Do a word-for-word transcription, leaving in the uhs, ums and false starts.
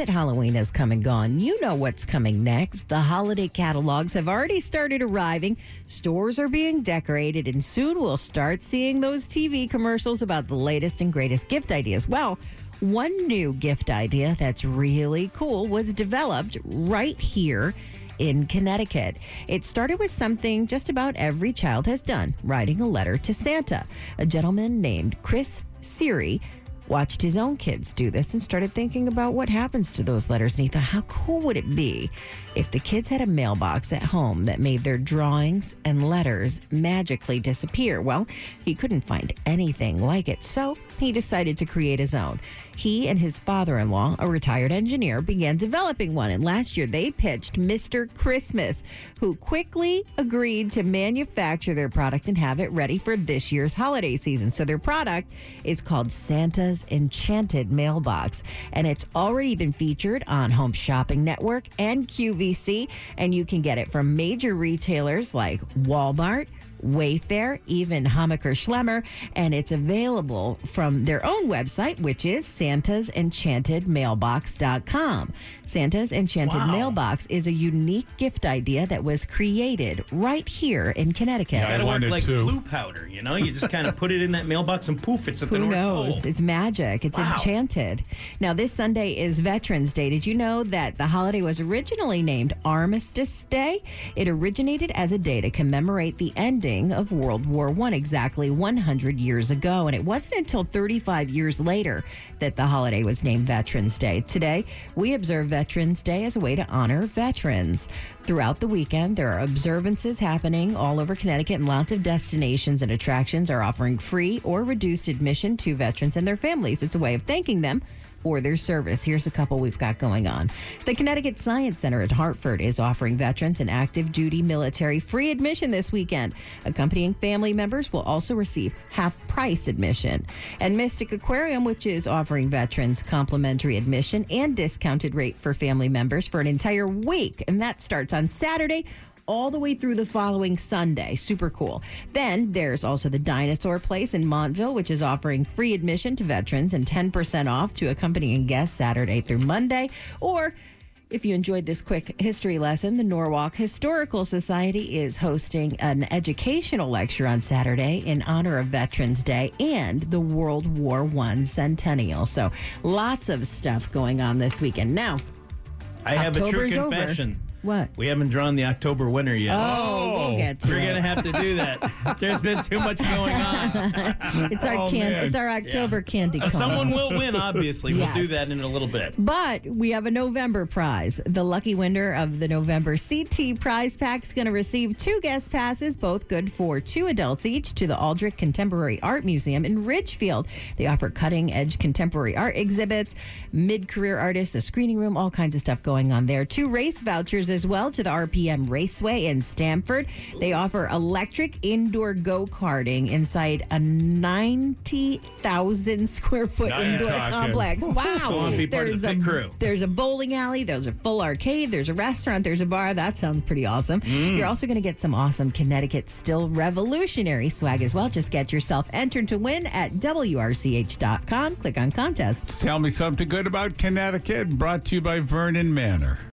that Halloween has come and gone, you know what's coming next. The holiday catalogs have already started arriving. Stores are being decorated, and soon we'll start seeing those T V commercials about the latest and greatest gift ideas. Well, one new gift idea that's really cool was developed right here in Connecticut. It started with something just about every child has done, writing a letter to Santa. A gentleman named Chris Siri watched his own kids do this and started thinking about what happens to those letters. And he thought, how cool would it be if the kids had a mailbox at home that made their drawings and letters magically disappear? Well, he couldn't find anything like it, so he decided to create his own. He and his father-in-law, a retired engineer, began developing one. And last year, they pitched Mister Christmas, who quickly agreed to manufacture their product and have it ready for this year's holiday season. So their product is called Santa's Enchanted Mailbox. And it's already been featured on Home Shopping Network and Q V C. And you can get it from major retailers like Walmart, Wayfair, even Hammacher Schlemmer, and it's available from their own website, which is santas enchanted mailbox dot com. Santa's Enchanted wow. Mailbox is a unique gift idea that was created right here in Connecticut. It's got to work like too. flu powder, you know? You just kind of put it in that mailbox and poof, it's at the Who North knows? Pole. It's magic. It's wow. enchanted. Now, this Sunday is Veterans Day. Did you know that the holiday was originally named Armistice Day? It originated as a day to commemorate the ending of World War One exactly one hundred years ago. And it wasn't until thirty-five years later that the holiday was named Veterans Day. Today, we observe Veterans Day as a way to honor veterans. Throughout the weekend, there are observances happening all over Connecticut, and lots of destinations and attractions are offering free or reduced admission to veterans and their families. It's a way of thanking them for their service. Here's a couple we've got going on. The Connecticut Science Center at Hartford is offering veterans and active duty military free admission this weekend. Accompanying family members will also receive half price admission. And Mystic Aquarium, which is offering veterans complimentary admission and discounted rate for family members for an entire week. And that starts on Saturday all the way through the following Sunday. Super cool. Then there's also the Dinosaur Place in Montville, which is offering free admission to veterans and ten percent off to accompanying guests Saturday through Monday. Or if you enjoyed this quick history lesson, the Norwalk Historical Society is hosting an educational lecture on Saturday in honor of Veterans Day and the World War One centennial. So lots of stuff going on this weekend. Now, I have October's a true over. confession. What? We haven't drawn the October winner yet. Oh, we'll get to We're it. going to have to do that. There's been too much going on. It's our Oh, can- man. It's our October Yeah. candy Uh, cone. someone will win, obviously. Yes. We'll do that in a little bit. But we have a November prize. The lucky winner of the November C T prize pack is going to receive two guest passes, both good for two adults each, to the Aldrich Contemporary Art Museum in Ridgefield. They offer cutting-edge contemporary art exhibits, mid-career artists, a screening room, all kinds of stuff going on there. Two race vouchers as well to the R P M Raceway in Stamford. They offer electric indoor go-karting inside a ninety thousand square foot Now you're indoor talking. complex. Wow. Go on, be part of the a, pit crew. There's a bowling alley, there's a full arcade, there's a restaurant, there's a bar. That sounds pretty awesome. Mm. You're also going to get some awesome Connecticut Still Revolutionary swag as well. Just get yourself entered to win at W R C H dot com. Click on contests. Tell me something good about Connecticut, brought to you by Vernon Manor.